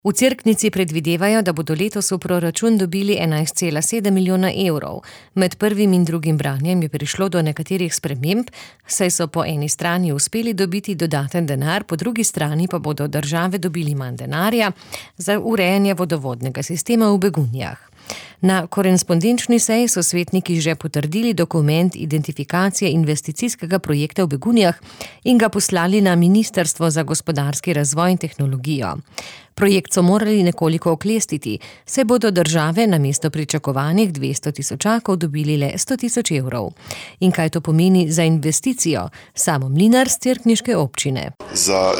V Cerknici predvidevajo, da bodo letos v proračun dobili 11,7 milijona evrov. Med prvim in drugim branjem je prišlo do nekaterih sprememb, saj so po eni strani uspeli dobiti dodaten denar, po drugi strani pa bodo države dobili manj denarja za urejanje vodovodnega sistema v Begunjah. Na korespondenčni seji so svetniki že potrdili dokument identifikacije investicijskega projekta v Begunjah in ga poslali na Ministrstvo za gospodarski razvoj in tehnologijo. Projekt so morali nekoliko oklestiti, saj bodo države namesto pričakovanih 200 tisočakov dobili le 100 tisoč evrov. In kaj to pomeni za investicijo? Samo Mlinar z cerkniške občine. Za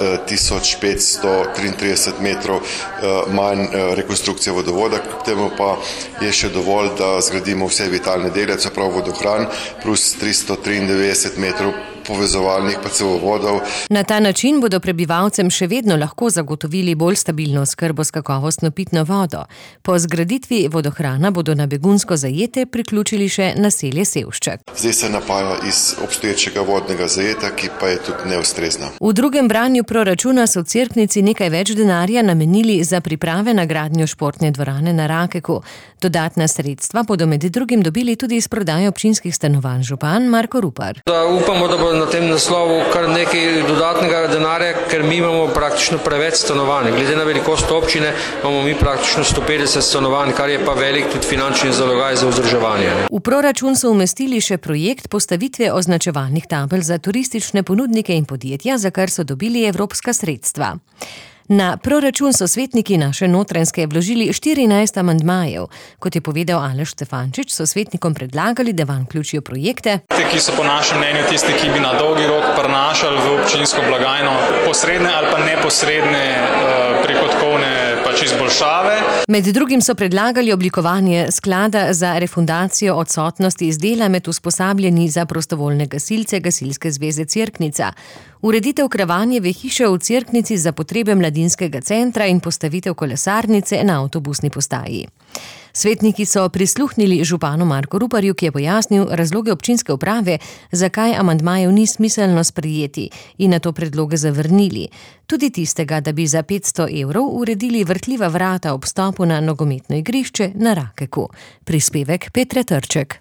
1533 metrov manj rekonstrukcije vodovoda, k temu pa je še dovolj, da zgradimo vse vitalne dele, se pravi vodohran, plus 393 metrov povezovalnih pa cevovodov. Na ta način bodo prebivalcem še vedno lahko zagotovili bolj stabilno oskrbo s kakovostno pitno vodo. Po zgraditvi vodohrana bodo na begunsko zajetje priključili še naselje Sevšček. Zdaj se napaja iz obstoječega vodnega zajeta, ki pa je tudi neustrezna. V drugem branju proračuna so v Cerknici nekaj več denarja namenili za priprave na gradnjo športne dvorane na Rakeku. Dodatna sredstva bodo med drugim dobili tudi iz prodaje občinskih stanovanj. Župan Marko Rupar. Upamo, da bo na tem naslovu kar nekaj dodatnega denarja, ker mi imamo praktično preveč stanovanj. Glede na velikost občine imamo mi praktično 150 stanovanj, kar je pa velik tudi finančni zalogaj za vzdrževanje. V proračun so umestili še projekt postavitve označevalnih tabel za turistične ponudnike in podjetja, za kar so dobili evropska sredstva. Na proračun so svetniki naše Notranjske vložili 14 amandmajev. Kot je povedal Aleš Štefančič, so svetnikom predlagali, da vanj vključijo projekte, ki so po našem mnenju tisti, ki bi na dolgi rok prinašali v občinsko blagajno posredne ali pa neposredne prihodkovne izboljšave. Med drugim so predlagali oblikovanje sklada za refundacijo odsotnosti iz dela med usposabljanji za prostovoljne gasilce Gasilske zveze Cerknica, ureditev Kravanjeve hiše v Cerknici za potrebe mladinskega centra in postavitev kolesarnice na avtobusni postaji. Svetniki so prisluhnili županu Marku Ruparju, ki je pojasnil razloge občinske uprave, zakaj amandmajev ni smiselno sprejeti, in nato predloge zavrnili. Tudi tistega, da bi za 500 evrov uredili vrtljiva vrata ob vstopu na nogometno igrišče na Rakeku. Prispevek Petre Trček.